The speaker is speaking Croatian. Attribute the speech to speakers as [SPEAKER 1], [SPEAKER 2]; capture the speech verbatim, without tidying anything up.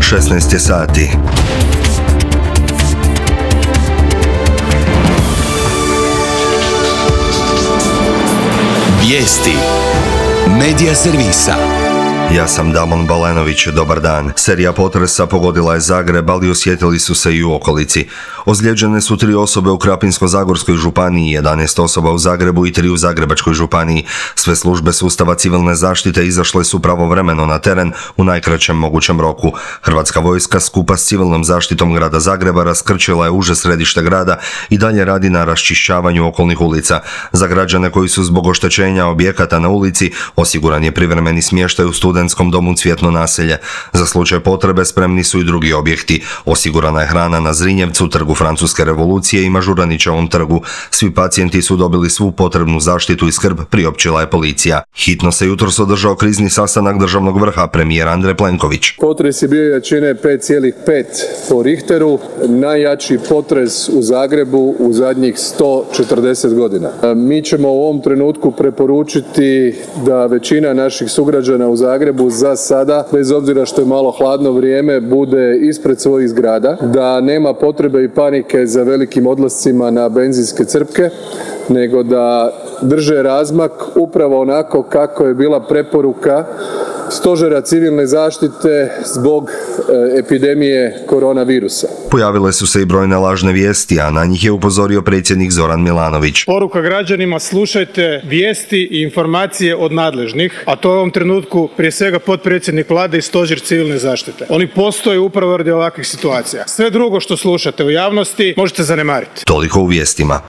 [SPEAKER 1] šesnaest je sati.
[SPEAKER 2] Vijesti Medija servisa.
[SPEAKER 1] Ja sam Damon Balenović, dobar dan. Serija potresa pogodila je Zagreb, ali osjetili su se i u okolici. Ozlijeđene su tri osobe u Krapinsko-zagorskoj županiji, jedanaest osoba u Zagrebu i tri u Zagrebačkoj županiji. Sve službe sustava civilne zaštite izašle su pravovremeno na teren u najkraćem mogućem roku. Hrvatska vojska skupa s civilnom zaštitom grada Zagreba raskrčila je uže središte grada i dalje radi na raščišćavanju okolnih ulica. Za građane koji su zbog oštećenja objekata na ulici osiguran je privremeni smještaj u studentskom domu Cvjetno naselje. Za slučaj potrebe spremni su i drugi objekti. Osigurana je hrana na Zrinjevcu, trgu Francuske revolucije i Mažuranićevom trgu. Svi pacijenti su dobili svu potrebnu zaštitu i skrb, priopćila je policija. Hitno se jutros održao krizni sastanak državnog vrha, premijer Andrej Plenković.
[SPEAKER 3] Potres je bio jačine pet zarez pet po Richteru, najjači potres u Zagrebu u zadnjih sto četrdeset godina. Mi ćemo u ovom trenutku preporučiti da većina naših sugrađana u Zagrebu za sada, bez obzira što je malo hladno vrijeme, bude ispred svojih zgrada, da nema potrebe i panike za velikim odlascima na benzinske crpke, nego da drže razmak upravo onako kako je bila preporuka Stožera civilne zaštite zbog e, epidemije koronavirusa.
[SPEAKER 1] Pojavile su se i brojne lažne vijesti, a na njih je upozorio predsjednik Zoran Milanović.
[SPEAKER 4] Poruka građanima: slušajte vijesti i informacije od nadležnih, a to je u ovom trenutku prije svega potpredsjednik Vlade i Stožer civilne zaštite. Oni postoje upravo radi ovakvih situacija. Sve drugo što slušate u javnosti možete zanemariti.
[SPEAKER 1] Toliko u vijestima.